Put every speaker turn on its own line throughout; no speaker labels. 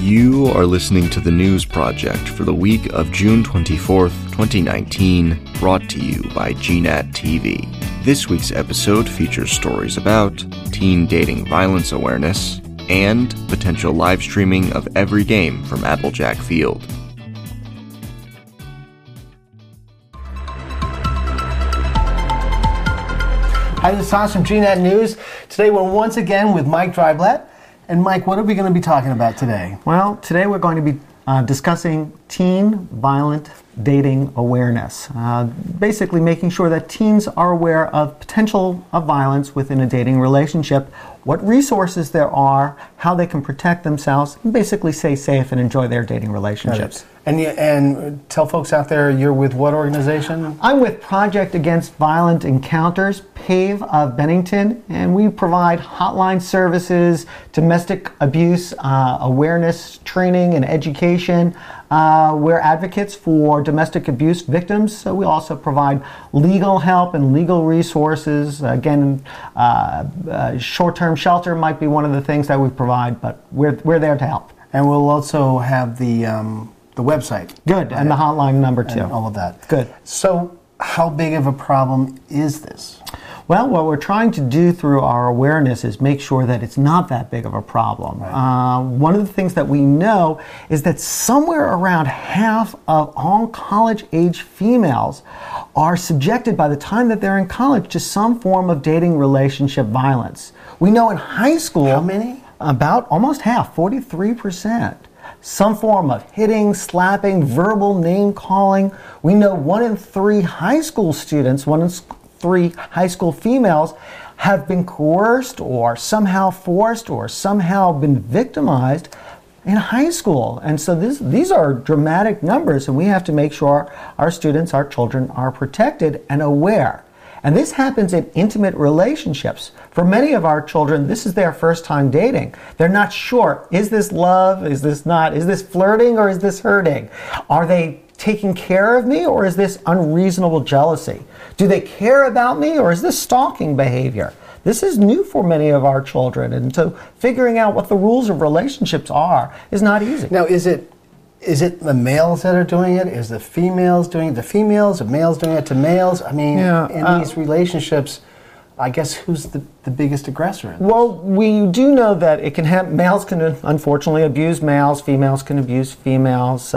You are listening to the News Project for the week of June 24th, 2019, brought to you by GNAT TV. This week's episode features stories about teen dating violence awareness and potential live streaming of every game from Applejack Field.
Hi, this is Hans from GNAT News. Today we're once again with Mike Dreiblatt. And Mike, what are we going to be talking about today?
Well, today we're going to be discussing teen violent dating awareness. Basically making sure that teens are aware of potential of violence within a dating relationship, what resources there are, how they can protect themselves, and basically stay safe and enjoy their dating relationships.
And tell folks out there, you're with what organization?
I'm with Project Against Violent Encounters, PAVE of Bennington, and we provide hotline services, domestic abuse awareness training and education. We're advocates for domestic abuse victims, so we also provide legal help and legal resources. Again, short-term shelter might be one of the things that we provide, but we're there to help.
And we'll also have the website.
Good, and the hotline number too.
And all of that.
Good.
So how big of a problem is this?
Well, what we're trying to do through our awareness is make sure that it's not that big of a problem.
Right.
One of the things that we know is that somewhere around half of all college-age females are subjected by the time that they're in college to some form of dating relationship violence. We know in high school...
How many?
About almost half, 43%. Some form of hitting, slapping, verbal name-calling. We know 1 in 3 high school students, 1 in 3 high school females have been coerced or somehow forced or somehow been victimized in high school. And so these are dramatic numbers, and we have to make sure our students, our children, are protected and aware. And this happens in intimate relationships. For many of our children, this is their first time dating. They're not sure, is this love, is this not, is this flirting, or is this hurting? Are they taking care of me, or is this unreasonable jealousy? Do they care about me, or is this stalking behavior? This is new for many of our children, and so figuring out what the rules of relationships are is not easy.
Now, is it the males that are doing it? Is the females doing it to females? Are males doing it to males? I mean, in these relationships, I guess who's the biggest aggressor in this?
Well, we do know that it can have, males can unfortunately abuse males, females can abuse females.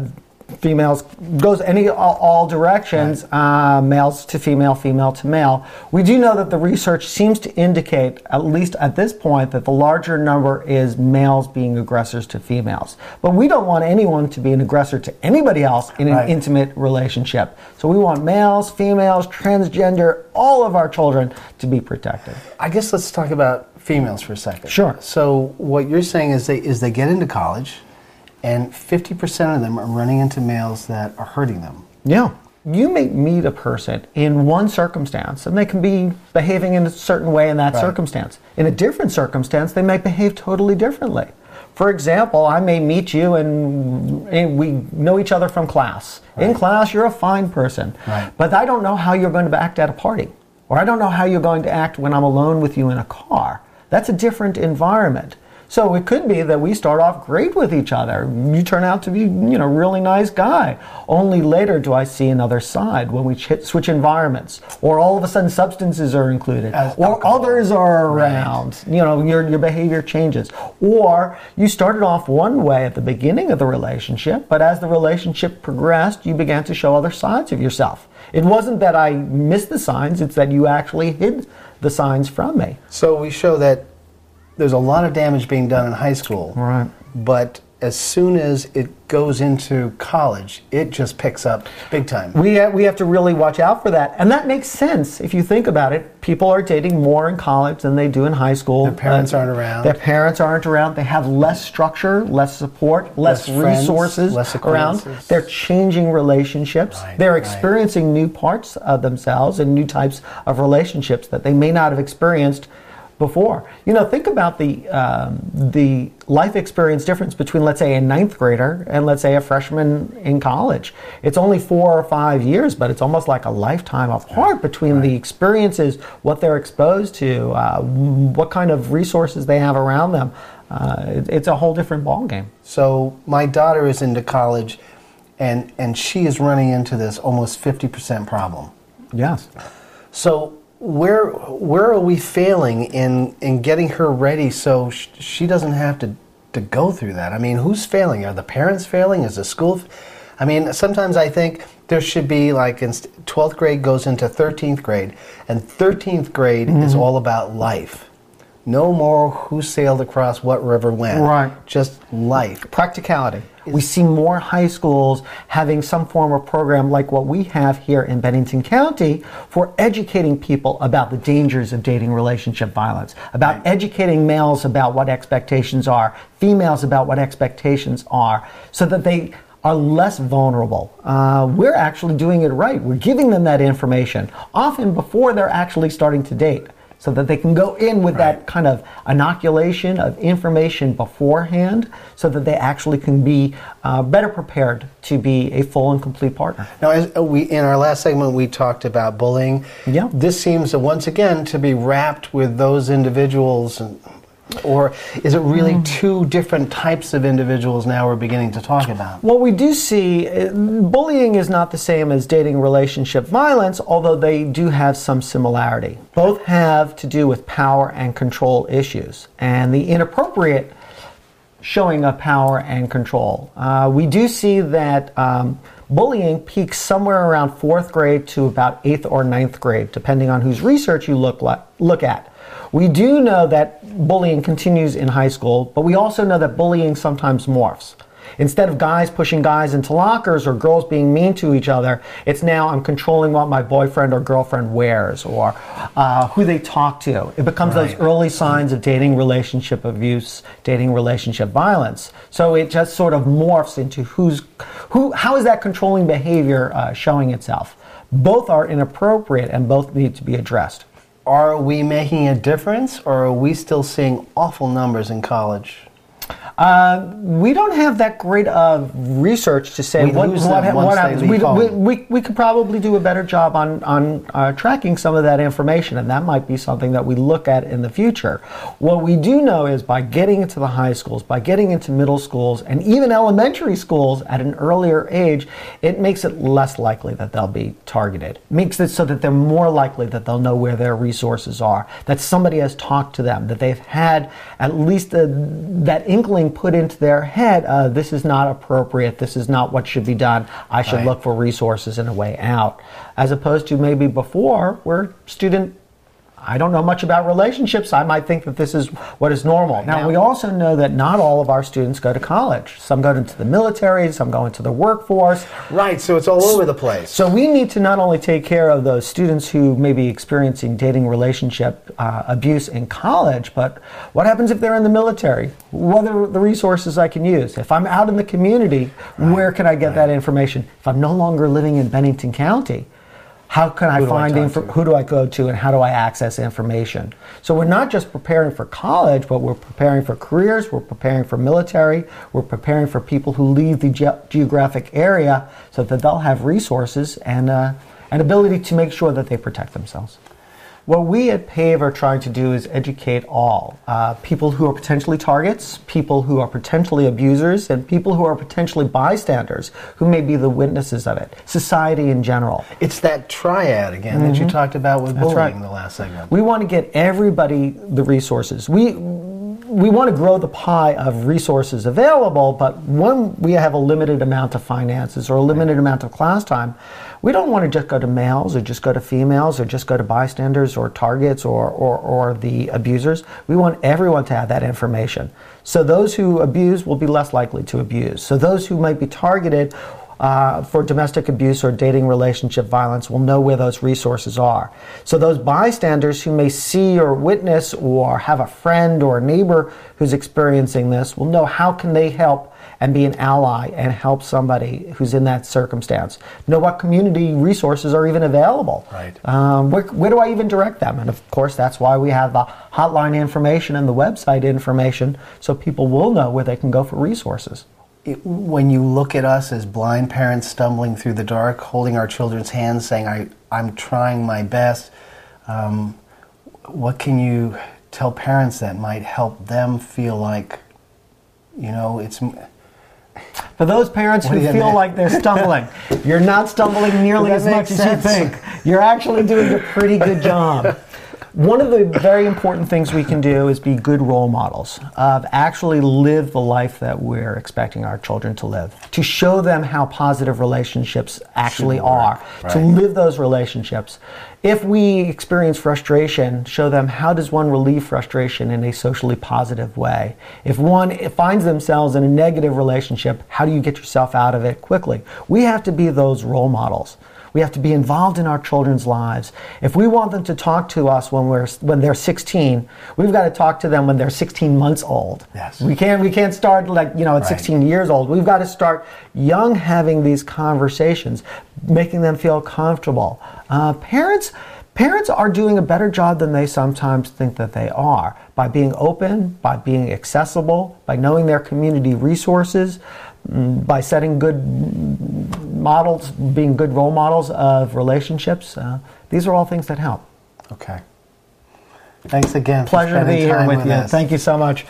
Females goes all directions, right. Males to female, female to male. We do know that the research seems to indicate, at least at this point, that the larger number is males being aggressors to females. But we don't want anyone to be an aggressor to anybody else in an intimate relationship. So we want males, females, transgender, all of our children to be protected.
I guess let's talk about females for a second.
Sure.
So what you're saying is they get into college, and 50% of them are running into males that are hurting them.
Yeah. You may meet a person in one circumstance, and they can be behaving in a certain way in that circumstance. In a different circumstance, they may behave totally differently. For example, I may meet you and we know each other from class. Right. In class, you're a fine person. Right. But I don't know how you're going to act at a party. Or I don't know how you're going to act when I'm alone with you in a car. That's a different environment. So it could be that we start off great with each other. You turn out to be, a really nice guy. Only later do I see another side when we switch environments, or all of a sudden substances are included, or others are around. Right. Your behavior changes. Or you started off one way at the beginning of the relationship, but as the relationship progressed, you began to show other sides of yourself. It wasn't that I missed the signs; it's that you actually hid the signs from me.
So we show that there's a lot of damage being done in high school,
right?
But as soon as it goes into college, it just picks up big time.
We have to really watch out for that. And that makes sense if you think about it. People are dating more in college than they do in high school.
Their parents aren't around.
Their parents aren't around. They have less structure, less support, less resources
friends, less
around. They're changing relationships.
Right,
They're experiencing new parts of themselves and new types of relationships that they may not have experienced before. Think about the life experience difference between, let's say, a 9th grader and, let's say, a freshman in college. It's only 4 or 5 years, but it's almost like a lifetime apart between the experiences, what they're exposed to, what kind of resources they have around them. It's a whole different ballgame.
So my daughter is into college, and she is running into this almost 50% problem.
Yes.
So where are we failing in getting her ready so she doesn't have to go through that? I mean, who's failing? Are the parents failing? Is the school? I mean, sometimes I think there should be, like, 12th grade goes into 13th grade, and 13th grade is all about life. No more who sailed across what river when.
Right.
Just life.
Practicality. We see more high schools having some form of program like what we have here in Bennington County for educating people about the dangers of dating relationship violence, about educating males about what expectations are, females about what expectations are, so that they are less vulnerable. We're actually doing it right. We're giving them that information, often before they're actually starting to date, so that they can go in with that kind of inoculation of information beforehand, so that they actually can be better prepared to be a full and complete partner.
Now, as in our last segment, we talked about bullying.
Yeah.
This seems to, once again, to be wrapped with those individuals. Or is it really two different types of individuals now we're beginning to talk about?
Well, we do see bullying is not the same as dating relationship violence, although they do have some similarity. Both have to do with power and control issues and the inappropriate showing of power and control. We do see that bullying peaks somewhere around 4th grade to about 8th or 9th grade, depending on whose research you look at. We do know that bullying continues in high school, but we also know that bullying sometimes morphs. Instead of guys pushing guys into lockers or girls being mean to each other, it's now I'm controlling what my boyfriend or girlfriend wears or who they talk to. It becomes those early signs of dating relationship abuse, dating relationship violence. So it just sort of morphs into how is that controlling behavior showing itself. Both are inappropriate and both need to be addressed.
Are we making a difference, or are we still seeing awful numbers in college?
We don't have that great of research to say what happens. We could probably do a better job on tracking some of that information, and that might be something that we look at in the future. What we do know is by getting into the high schools, by getting into middle schools, and even elementary schools at an earlier age, it makes it less likely that they'll be targeted. It makes it so that they're more likely that they'll know where their resources are, that somebody has talked to them, that they've had at least that inkling put into their head, this is not appropriate, this is not what should be done, I should look for resources and a way out. As opposed to maybe before, where I don't know much about relationships, I might think that this is what is normal. Now, we also know that not all of our students go to college. Some go into the military, some go into the workforce.
Right, so it's all over the place.
So we need to not only take care of those students who may be experiencing dating relationship abuse in college, but what happens if they're in the military? What are the resources I can use? If I'm out in the community, where can I get that information? If I'm no longer living in Bennington County, how can I find who do I go to and how do I access information? So we're not just preparing for college, but we're preparing for careers, we're preparing for military, we're preparing for people who leave the geographic area so that they'll have resources and an ability to make sure that they protect themselves. What we at PAVE are trying to do is educate all. People who are potentially targets, people who are potentially abusers, and people who are potentially bystanders who may be the witnesses of it. Society in general.
It's that triad again that you talked about with bullying in the last segment.
We want to get everybody the resources. We want to grow the pie of resources available, but when we have a limited amount of finances or a limited amount of class time, we don't want to just go to males or just go to females or just go to bystanders or targets or the abusers. We want everyone to have that information. So those who abuse will be less likely to abuse. So those who might be targeted for domestic abuse or dating relationship violence will know where those resources are. So those bystanders who may see or witness or have a friend or a neighbor who's experiencing this will know how can they help and be an ally and help somebody who's in that circumstance. Know what community resources are even available.
Right.
Where do I even direct them? And of course, that's why we have the hotline information and the website information so people will know where they can go for resources.
When you look at us as blind parents stumbling through the dark, holding our children's hands, saying, I'm trying my best, what can you tell parents that might help them feel like, it's...
For those parents who feel like they're stumbling, you're not stumbling nearly as much as you think. You're actually doing a pretty good job. One of the very important things we can do is be good role models, of actually live the life that we're expecting our children to live, to show them how positive relationships actually are, to live those relationships. If we experience frustration, show them how does one relieve frustration in a socially positive way. If one finds themselves in a negative relationship, how do you get yourself out of it quickly? We have to be those role models. We have to be involved in our children's lives. If we want them to talk to us when they're 16, we've got to talk to them when they're 16 months old.
Yes.
We can't start at 16 years old. We've got to start young, having these conversations, making them feel comfortable. Parents are doing a better job than they sometimes think that they are, by being open, by being accessible, by knowing their community resources, by setting good models, being good role models of relationships. These are all things that help.
Okay. Thanks again.
Pleasure to be here with you. Thank you so much.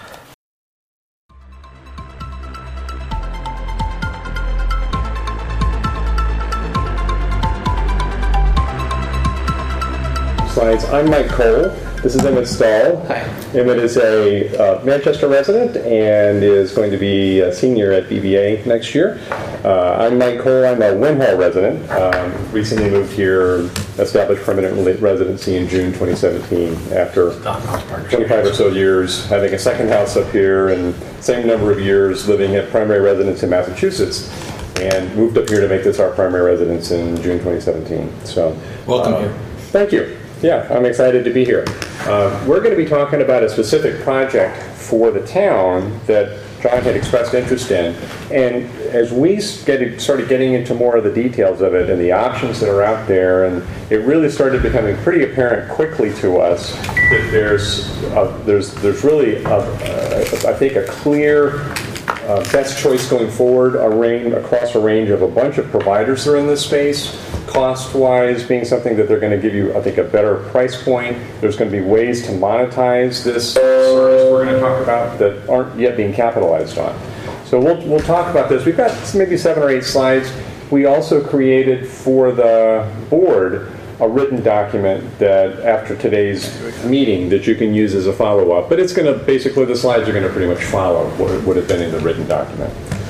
Slides. I'm Mike Cole. This is Emmett Stahl.
Hi.
Emmett is a Manchester resident and is going to be a senior at BBA next year. I'm Mike Cole. I'm a Wenhall resident. Recently moved here, established permanent residency in June 2017 after 25 or so years having a second house up here and same number of years living at primary residence in Massachusetts, and moved up here to make this our primary residence in June 2017. So,
welcome here.
Thank you. Yeah, I'm excited to be here. We're going to be talking about a specific project for the town that John had expressed interest in. And as we started getting into more of the details of it and the options that are out there, and it really started becoming pretty apparent quickly to us that there's really, I think, a clear best choice going forward across a range of a bunch of providers that are in this space. Cost-wise, being something that they're going to give you, I think, a better price point. There's going to be ways to monetize this service we're going to talk about that aren't yet being capitalized on. So we'll talk about this. We've got maybe 7 or 8 slides. We also created for the board a written document that after today's meeting that you can use as a follow-up. But it's going to basically, the slides are going to pretty much follow what would have been in the written document.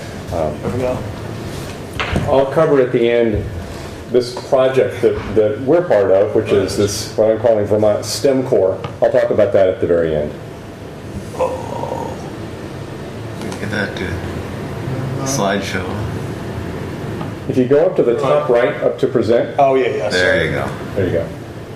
I'll cover at the end this project that we're part of, which is this, what I'm calling Vermont STEM Core. I'll talk about that at the very end.
Oh, look at that good slideshow.
If you go up to the top right, up to present.
Oh, yeah, yeah.
There you go. There you go.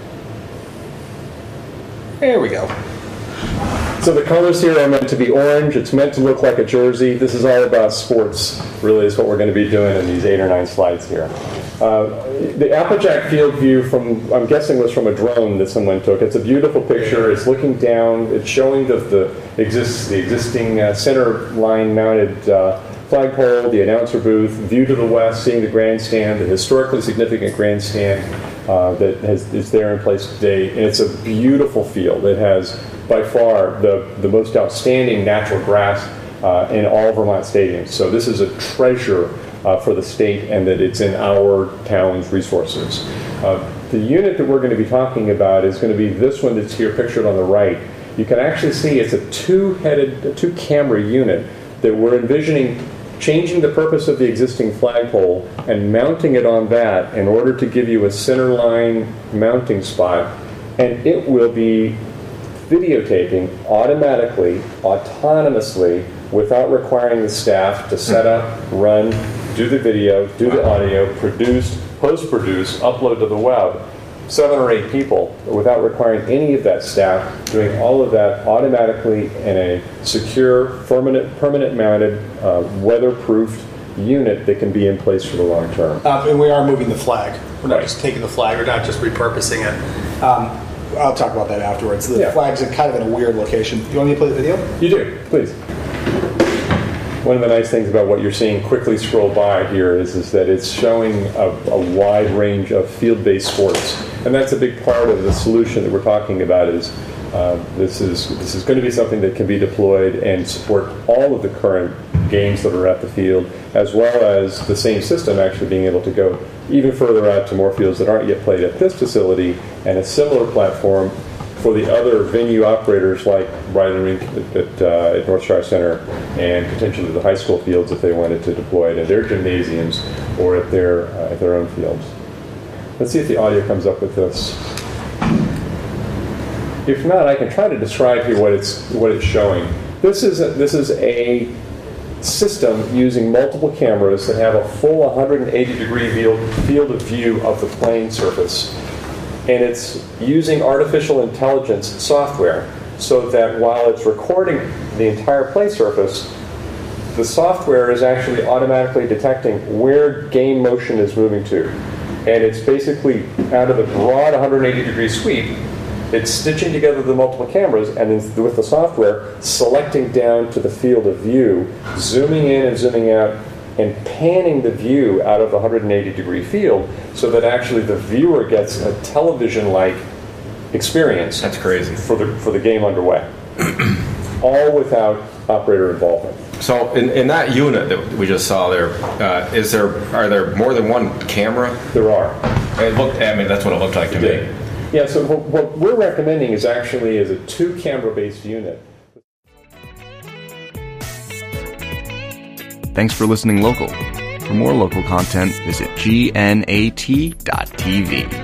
There we go.
So the colors here are meant to be orange. It's meant to look like a jersey. This is all about sports, really, is what we're going to be doing in these 8 or 9 slides here. The Applejack field view I'm guessing was from a drone that someone took. It's a beautiful picture. It's looking down. It's showing the existing center line mounted flagpole, the announcer booth, view to the west, seeing the grandstand, the historically significant grandstand that is there in place today. And it's a beautiful field. It has by far the most outstanding natural grass in all Vermont stadiums. So this is a treasure for the state, and that it's in our town's resources. The unit that we're going to be talking about is going to be this one that's here pictured on the right. You can actually see it's a two-camera unit that we're envisioning changing the purpose of the existing flagpole and mounting it on that in order to give you a centerline mounting spot, and it will be videotaping automatically, autonomously, without requiring the staff to set up, run, do the video, do the audio, produce, post-produce, upload to the web. 7 or 8 people without requiring any of that staff, doing all of that automatically in a secure, permanent mounted, weatherproofed unit that can be in place for the long term.
And we are moving the flag. We're not just taking the flag. We're not just repurposing it. I'll talk about that afterwards. The flag's kind of in a weird location. You want me to play the video?
You do, please. One of the nice things about what you're seeing quickly scroll by here is that it's showing a wide range of field-based sports. And that's a big part of the solution that we're talking about, is This is going to be something that can be deployed and support all of the current games that are at the field, as well as the same system actually being able to go even further out to more fields that aren't yet played at this facility, and a similar platform for the other venue operators like Riding Rink at North Shire Center, and potentially the high school fields if they wanted to deploy it in their gymnasiums or at their own fields. Let's see if the audio comes up with this. If not, I can try to describe here what it's showing. This is a system using multiple cameras that have a full 180-degree field of view of the playing surface. And it's using artificial intelligence software so that while it's recording the entire play surface, the software is actually automatically detecting where game motion is moving to. And it's basically, out of the broad 180-degree sweep, it's stitching together the multiple cameras and then with the software selecting down to the field of view, zooming in and zooming out, and panning the view out of the 180-degree field so that actually the viewer gets a television-like experience.
That's crazy.
For the game underway. All without operator involvement.
So in that unit that we just saw there, are there more than one camera?
There are.
That's what it looked like to me.
Yeah, so what we're recommending is actually a 2-camera-based unit.
Thanks for listening local. For more local content, visit gnat.tv.